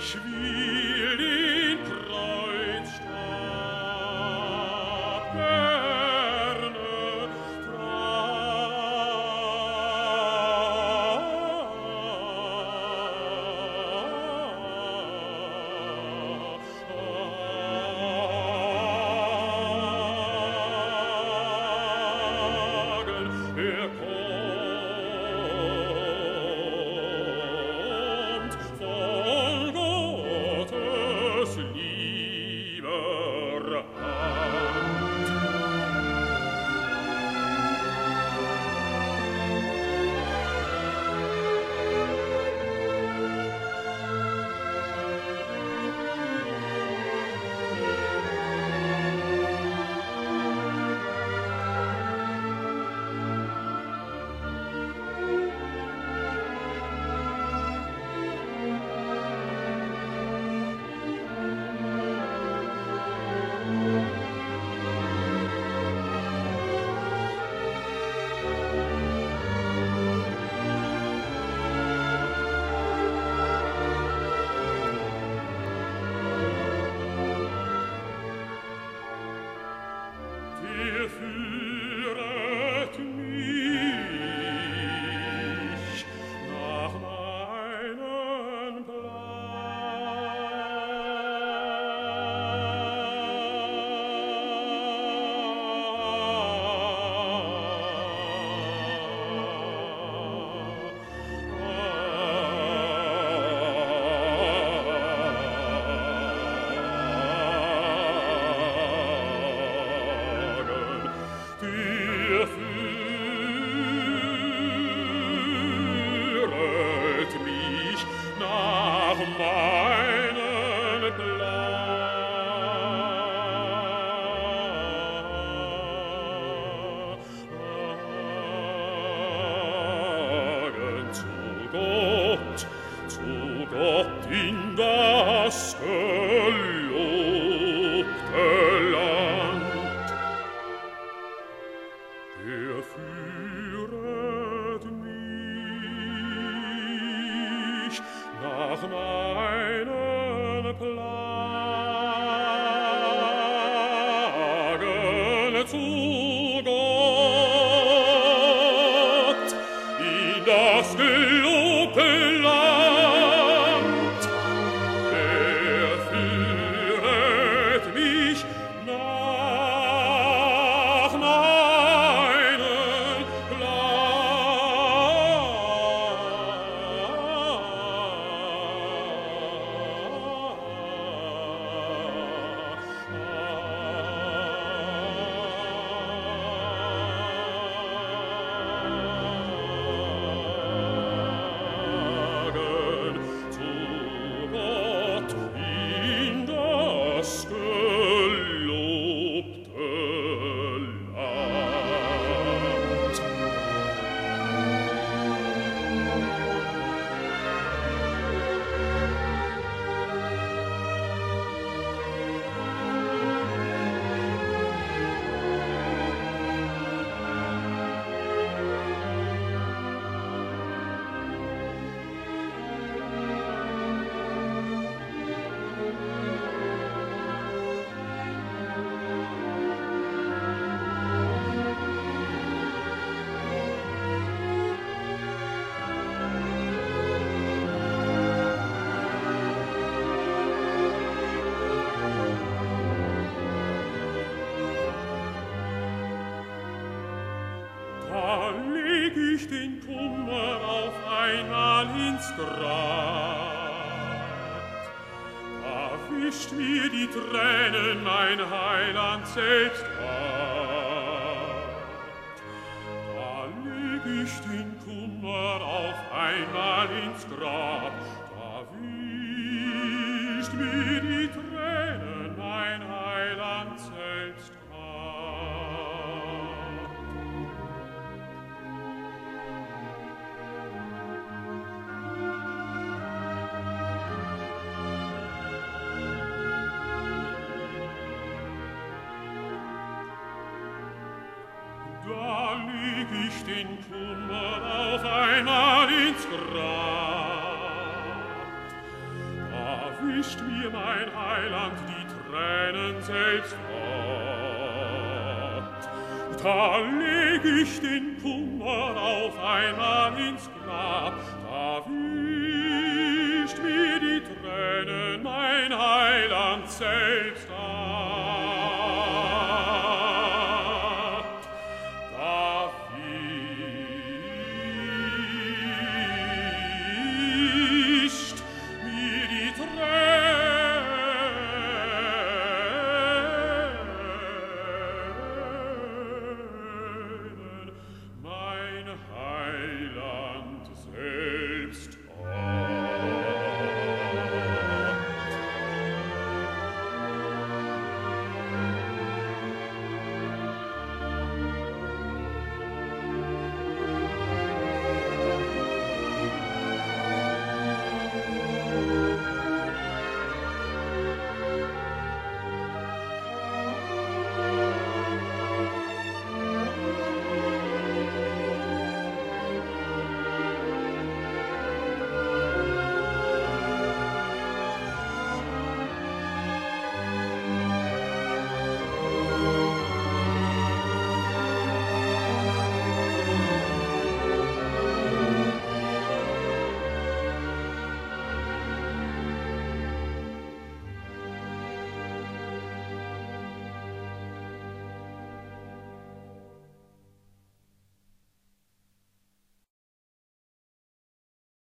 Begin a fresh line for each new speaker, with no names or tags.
Ich will den Kreuzstab gerne tragen. Er kommt von Gottes lieber Hand. Der führet mich nach meinem Der führet mich nach meinem Plagen zu Gott in das gelobte Land. Er führet mich nach meinen Plagen zu Gott in das gelobte Land. Er führet mich nach meinen Plagen zu Gott in das gelobte Land. Da leg ich den Kummer auf einmal ins Grab, da wischt mir die Tränen mein Heiland selbst ab. Da leg ich den Kummer auf einmal ins Grab, da wischt mir die Tränen mein Heiland selbst ab. Da leg ich den Kummer auf einmal ins Grab, da wischt mir mein Heiland die Tränen selbst ab. Da leg ich den Kummer auf einmal ins Grab, da wischt mir die Tränen mein Heiland selbst ab.